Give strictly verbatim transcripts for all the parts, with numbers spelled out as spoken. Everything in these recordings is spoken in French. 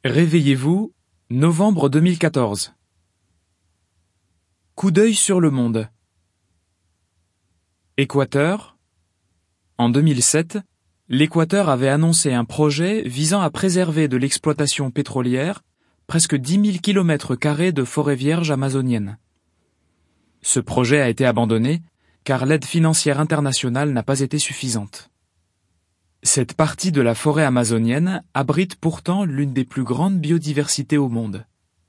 Réveillez-vous, novembre deux mille quatorze. Coup d'œil sur le monde. Équateur. En deux mille sept, l'Équateur avait annoncé un projet visant à préserver de l'exploitation pétrolière presque dix mille kilomètres carrés de forêts vierges amazoniennes. Ce projet a été abandonné car l'aide financière internationale n'a pas été suffisante. Cette partie de la forêt amazonienne abrite pourtant l'une des plus grandes biodiversités au monde.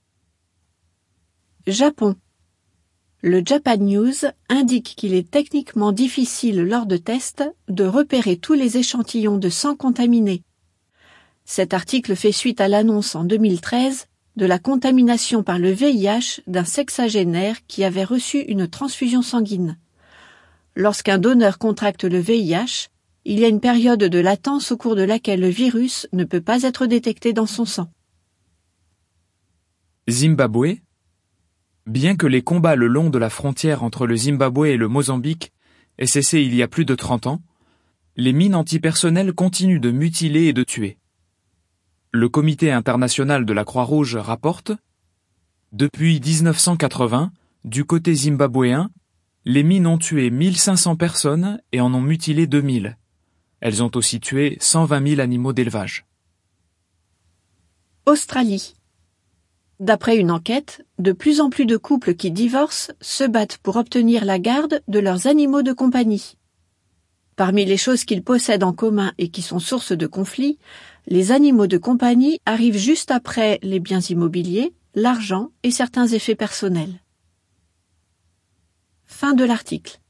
Japon. Le Japan News indique qu'il est techniquement difficile lors de tests de repérer tous les échantillons de sang contaminés. Cet article fait suite à l'annonce en deux mille treize de la contamination par le V I H d'un sexagénaire qui avait reçu une transfusion sanguine. Lorsqu'un donneur contracte le V I H, il y a une période de latence au cours de laquelle le virus ne peut pas être détecté dans son sang. Zimbabwe. Bien que les combats le long de la frontière entre le Zimbabwe et le Mozambique aient cessé il y a plus de trente ans, les mines antipersonnel continuent de mutiler et de tuer. Le Comité international de la Croix-Rouge rapporte « Depuis dix-neuf cent quatre-vingts, du côté zimbabwéen, les mines ont tué mille cinq cents personnes et en ont mutilé deux mille. Elles ont aussi tué cent vingt mille animaux d'élevage. » Australie. D'après une enquête, de plus en plus de couples qui divorcent se battent pour obtenir la garde de leurs animaux de compagnie. Parmi les choses qu'ils possèdent en commun et qui sont source de conflits, les animaux de compagnie arrivent juste après les biens immobiliers, l'argent et certains effets personnels. Fin de l'article.